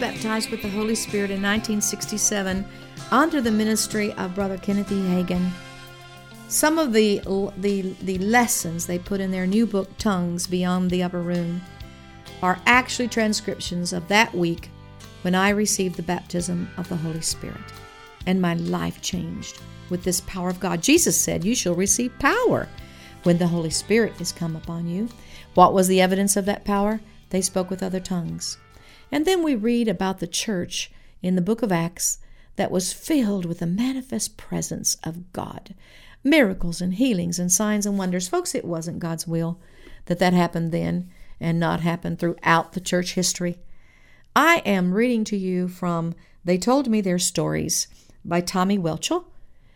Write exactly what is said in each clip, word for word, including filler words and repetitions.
baptized with the Holy Spirit in nineteen sixty-seven under the ministry of Brother Kenneth E. Hagin. Some of the, the, the lessons they put in their new book, Tongues Beyond the Upper Room, are actually transcriptions of that week when I received the baptism of the Holy Spirit. And my life changed with this power of God. Jesus said, "You shall receive power when the Holy Spirit is come upon you." What was the evidence of that power? They spoke with other tongues. And then we read about the church in the book of Acts that was filled with the manifest presence of God. Miracles and healings and signs and wonders. Folks, it wasn't God's will that that happened then and not happen throughout the church history. I am reading to you from They Told Me Their Stories by Tommy Welchel.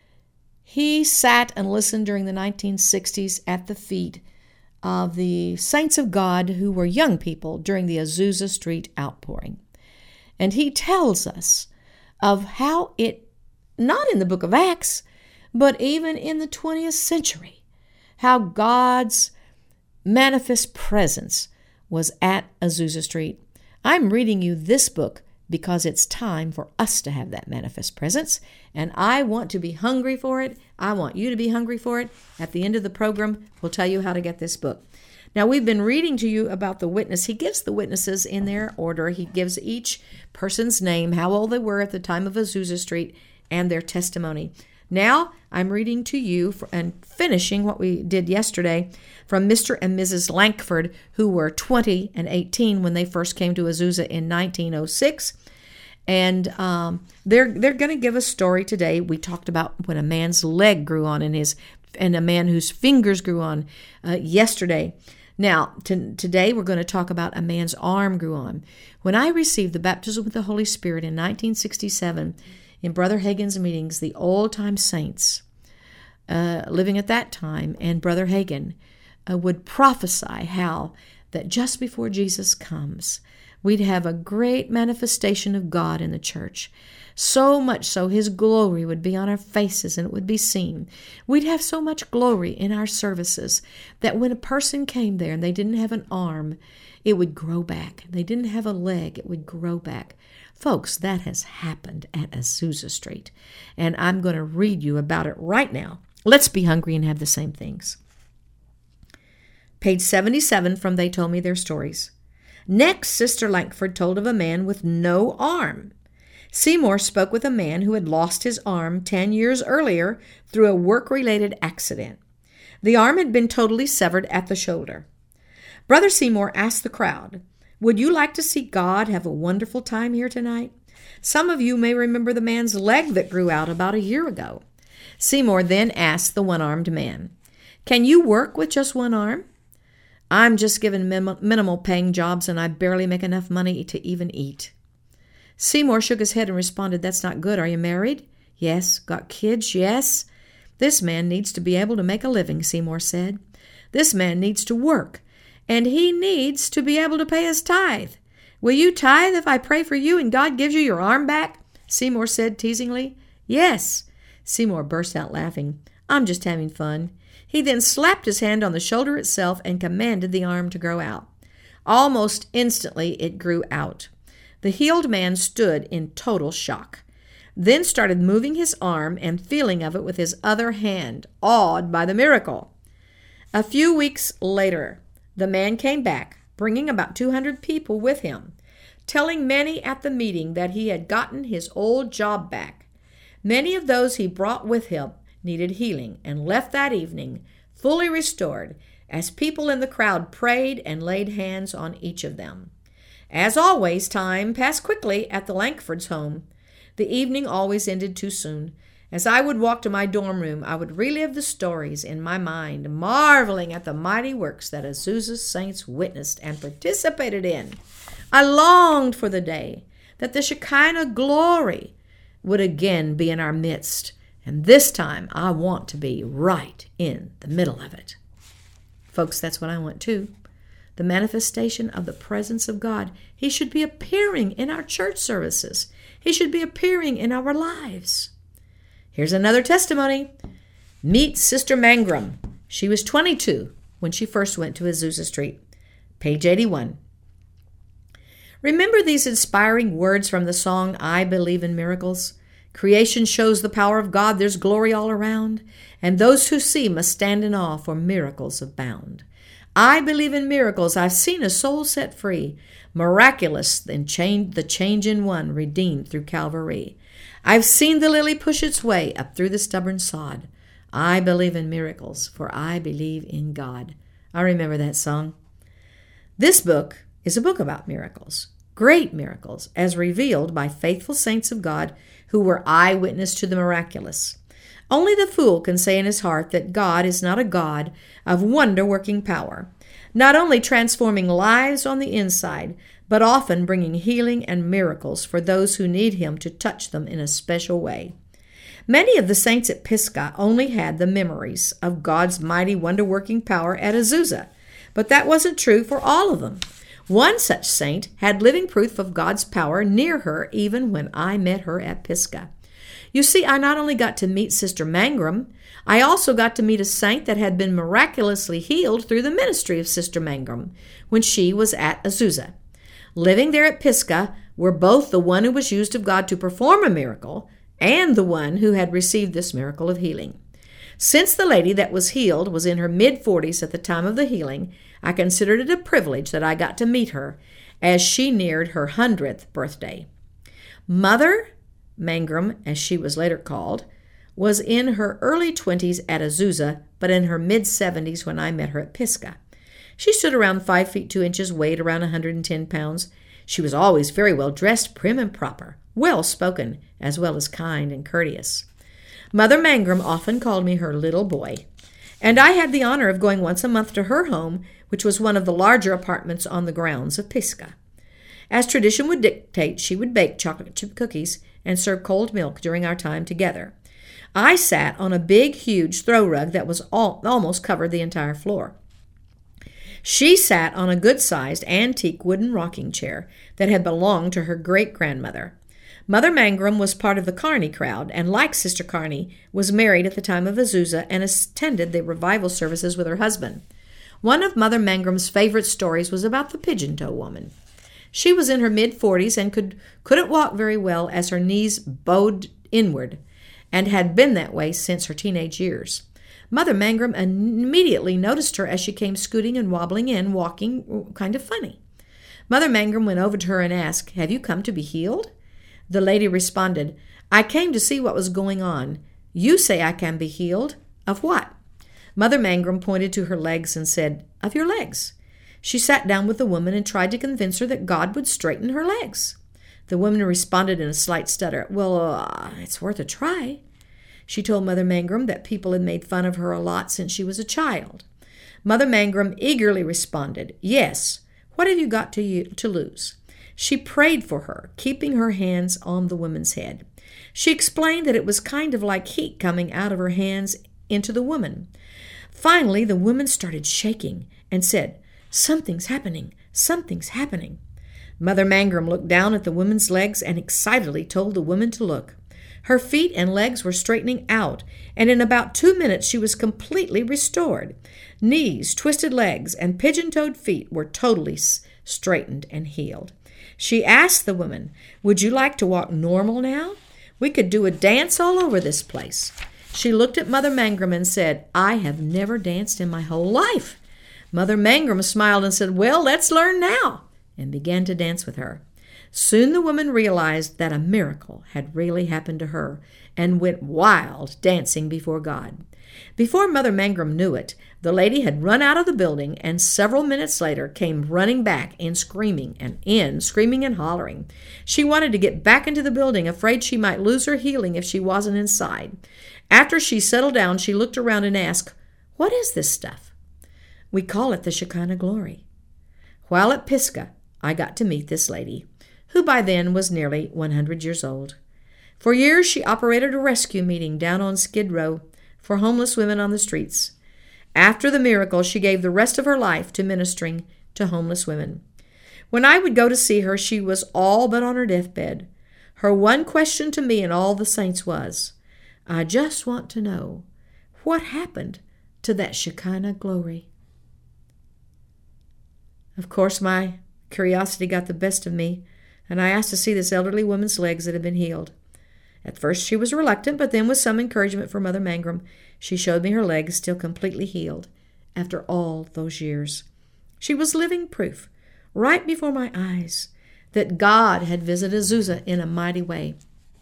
He sat and listened during the nineteen sixties at the feet of the saints of God who were young people during the Azusa Street outpouring. And he tells us of how it, not in the book of Acts, but even in the twentieth century, how God's manifest presence was at Azusa Street. I'm reading you this book because it's time for us to have that manifest presence, and I want to be hungry for it. I want you to be hungry for it. At the end of the program, we'll tell you how to get this book. Now, we've been reading to you about the witness. He gives the witnesses in their order. He gives each person's name, how old they were at the time of Azusa Street, and their testimony. Now, I'm reading to you for, and finishing what we did yesterday from Mister and Missus Lankford, who were twenty and eighteen when they first came to Azusa in nineteen oh six. And um, they're they're going to give a story today. We talked about when a man's leg grew on and his and a man whose fingers grew on uh, yesterday. Now, to, today we're going to talk about a man's arm grew on. When I received the baptism with the Holy Spirit in nineteen sixty-seven, in Brother Hagin's meetings, the old-time saints uh, living at that time and Brother Hagin uh, would prophesy how that just before Jesus comes, we'd have a great manifestation of God in the church. So much so his glory would be on our faces and it would be seen. We'd have so much glory in our services that when a person came there and they didn't have an arm, it would grow back. They didn't have a leg, it would grow back. Folks, that has happened at Azusa Street, and I'm going to read you about it right now. Let's be hungry and have the same things. Page seventy-seven from They Told Me Their Stories. Next, Sister Lankford told of a man with no arm. Seymour spoke with a man who had lost his arm ten years earlier through a work-related accident. The arm had been totally severed at the shoulder. Brother Seymour asked the crowd, "Would you like to see God have a wonderful time here tonight? Some of you may remember the man's leg that grew out about a year ago." Seymour then asked the one-armed man, "Can you work with just one arm?" "I'm just given min- minimal paying jobs and I barely make enough money to even eat." Seymour shook his head and responded, "That's not good. Are you married?" "Yes." "Got kids?" "Yes." "This man needs to be able to make a living," Seymour said. "This man needs to work. And he needs to be able to pay his tithe. Will you tithe if I pray for you and God gives you your arm back?" Seymour said teasingly. "Yes." Seymour burst out laughing. "I'm just having fun." He then slapped his hand on the shoulder itself and commanded the arm to grow out. Almost instantly it grew out. The healed man stood in total shock, then started moving his arm and feeling of it with his other hand, awed by the miracle. A few weeks later, the man came back, bringing about two hundred people with him, telling many at the meeting that he had gotten his old job back. Many of those he brought with him needed healing and left that evening fully restored as people in the crowd prayed and laid hands on each of them. As always, time passed quickly at the Lankfords' home. The evening always ended too soon. As I would walk to my dorm room, I would relive the stories in my mind, marveling at the mighty works that Azusa's saints witnessed and participated in. I longed for the day that the Shekinah glory would again be in our midst, and this time I want to be right in the middle of it. Folks, that's what I want too. The manifestation of the presence of God. He should be appearing in our church services. He should be appearing in our lives. Here's another testimony. Meet Sister Mangrum. She was twenty-two when she first went to Azusa Street. Page eighty-one. Remember these inspiring words from the song, I Believe in Miracles? Creation shows the power of God, there's glory all around, and those who see must stand in awe, for miracles abound. I believe in miracles, I've seen a soul set free, miraculous and change, the change in one, redeemed through Calvary. I've seen the lily push its way up through the stubborn sod. I believe in miracles, for I believe in God. I remember that song. This book is a book about miracles, great miracles, as revealed by faithful saints of God who were eyewitness to the miraculous. Only the fool can say in his heart that God is not a God of wonder-working power, not only transforming lives on the inside, but often bringing healing and miracles for those who need him to touch them in a special way. Many of the saints at Pisgah only had the memories of God's mighty wonder-working power at Azusa, but that wasn't true for all of them. One such saint had living proof of God's power near her even when I met her at Pisgah. You see, I not only got to meet Sister Mangrum, I also got to meet a saint that had been miraculously healed through the ministry of Sister Mangrum when she was at Azusa. Living there at Pisgah were both the one who was used of God to perform a miracle and the one who had received this miracle of healing. Since the lady that was healed was in her mid-forties at the time of the healing, I considered it a privilege that I got to meet her as she neared her hundredth birthday. Mother Mangrum, as she was later called, was in her early twenties at Azusa, but in her mid-seventies when I met her at Pisgah. She stood around five feet two inches, weighed around one hundred ten pounds. She was always very well dressed, prim and proper, well-spoken, as well as kind and courteous. Mother Mangrum often called me her little boy, and I had the honor of going once a month to her home, which was one of the larger apartments on the grounds of Pisgah. As tradition would dictate, she would bake chocolate chip cookies and serve cold milk during our time together. I sat on a big, huge throw rug that was all, almost covered the entire floor. She sat on a good-sized antique wooden rocking chair that had belonged to her great-grandmother. Mother Mangrum was part of the Kearney crowd, and like Sister Kearney, was married at the time of Azusa and attended the revival services with her husband. One of Mother Mangrum's favorite stories was about the pigeon-toe woman. She was in her mid-forties and could, couldn't walk very well as her knees bowed inward, and had been that way since her teenage years. Mother Mangrum immediately noticed her as she came scooting and wobbling in, walking kind of funny. Mother Mangrum went over to her and asked, "Have you come to be healed?" The lady responded, "I came to see what was going on. You say I can be healed. Of what?" Mother Mangrum pointed to her legs and said, "Of your legs." She sat down with the woman and tried to convince her that God would straighten her legs. The woman responded in a slight stutter, "Well, uh, it's worth a try." She told Mother Mangrum that people had made fun of her a lot since she was a child. Mother Mangrum eagerly responded, "Yes, what have you got to, you, to lose?" She prayed for her, keeping her hands on the woman's head. She explained that it was kind of like heat coming out of her hands into the woman. Finally, the woman started shaking and said, "Something's happening, something's happening." Mother Mangrum looked down at the woman's legs and excitedly told the woman to look. Her feet and legs were straightening out, and in about two minutes she was completely restored. Knees, twisted legs, and pigeon-toed feet were totally straightened and healed. She asked the woman, "Would you like to walk normal now? We could do a dance all over this place." She looked at Mother Mangrum and said, "I have never danced in my whole life." Mother Mangrum smiled and said, "Well, let's learn now," and began to dance with her. Soon the woman realized that a miracle had really happened to her and went wild dancing before God. Before Mother Mangrum knew it, the lady had run out of the building and several minutes later came running back in screaming and in screaming and hollering. She wanted to get back into the building, afraid she might lose her healing if she wasn't inside. After she settled down, she looked around and asked, "What is this stuff?" "We call it the Shekinah glory." While at Pisgah, I got to meet this lady, who by then was nearly one hundred years old. For years, she operated a rescue meeting down on Skid Row for homeless women on the streets. After the miracle, she gave the rest of her life to ministering to homeless women. When I would go to see her, she was all but on her deathbed. Her one question to me and all the saints was, "I just want to know, what happened to that Shekinah glory?" Of course, my Curiosity got the best of me, and I asked to see this elderly woman's legs that had been healed. At first she was reluctant, but then with some encouragement from Mother Mangrum, she showed me her legs still completely healed after all those years. She was living proof, right before my eyes, that God had visited Azusa in a mighty way.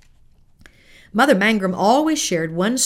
Mother Mangrum always shared one,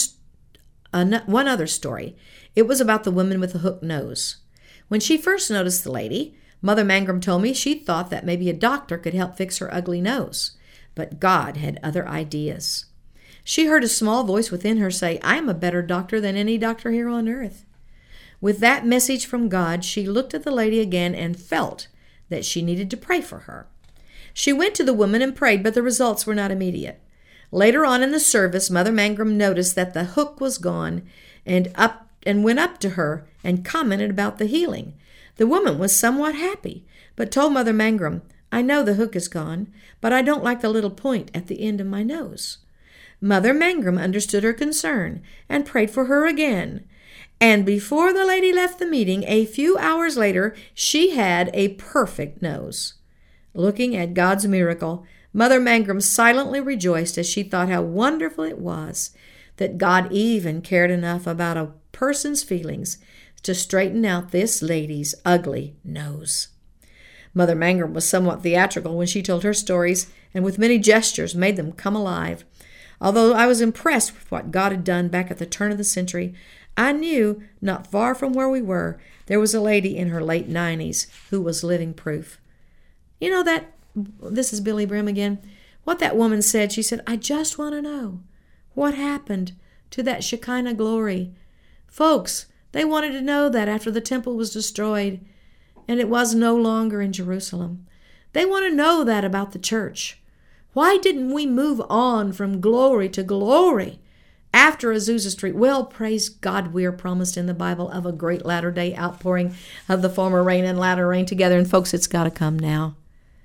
one other story. It was about the woman with the hooked nose. When she first noticed the lady, Mother Mangrum told me she thought that maybe a doctor could help fix her ugly nose. But God had other ideas. She heard a small voice within her say, "I am a better doctor than any doctor here on earth." With that message from God, she looked at the lady again and felt that she needed to pray for her. She went to the woman and prayed, but the results were not immediate. Later on in the service, Mother Mangrum noticed that the hook was gone and up and went up to her and commented about the healing. The woman was somewhat happy, but told Mother Mangrum, "I know the hook is gone, but I don't like the little point at the end of my nose." Mother Mangrum understood her concern and prayed for her again. And before the lady left the meeting, a few hours later, she had a perfect nose. Looking at God's miracle, Mother Mangrum silently rejoiced as she thought how wonderful it was that God even cared enough about a person's feelings to straighten out this lady's ugly nose. Mother Mangrum was somewhat theatrical when she told her stories, and with many gestures made them come alive. Although I was impressed with what God had done back at the turn of the century, I knew, not far from where we were, there was a lady in her late nineties who was living proof. You know that, this is Billy Brim again, what that woman said, she said, "I just want to know what happened to that Shekinah glory." Folks, they wanted to know that after the temple was destroyed and it was no longer in Jerusalem. They want to know that about the church. Why didn't we move on from glory to glory after Azusa Street? Well, praise God, we are promised in the Bible of a great latter-day outpouring of the former rain and latter rain together. And folks, it's got to come now.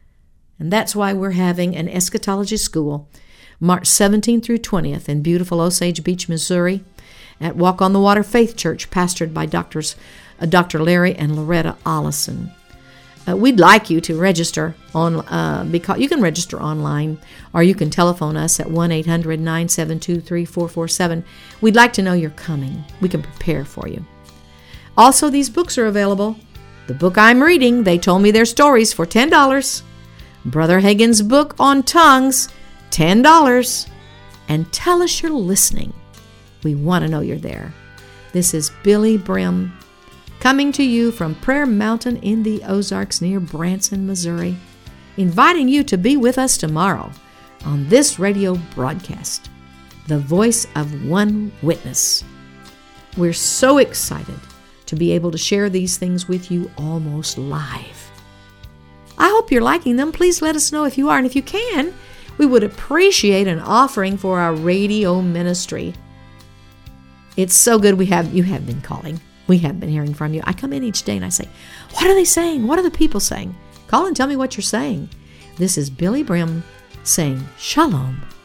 And that's why we're having an eschatology school March seventeenth through twentieth in beautiful Osage Beach, Missouri at Walk on the Water Faith Church, pastored by doctors, uh, Doctor Larry and Loretta Ollison. Uh, we'd like you to register on, uh, because you can register online, or you can telephone us at one eight hundred nine seven two three four four seven. We'd like to know you're coming. We can prepare for you. Also, these books are available. The book I'm reading, They Told Me Their Stories, for ten dollars. Brother Hagin's book on tongues, ten dollars. And tell us you're listening. We want to know you're there. This is Billy Brim, coming to you from Prayer Mountain in the Ozarks near Branson, Missouri, inviting you to be with us tomorrow on this radio broadcast, The Voice of One Witness. We're so excited to be able to share these things with you almost live. I hope you're liking them. Please let us know if you are, and if you can, we would appreciate an offering for our radio ministry. It's so good we have you have been calling. We have been hearing from you. I come in each day and I say, what are they saying? What are the people saying? Call and tell me what you're saying. This is Billy Brim saying shalom.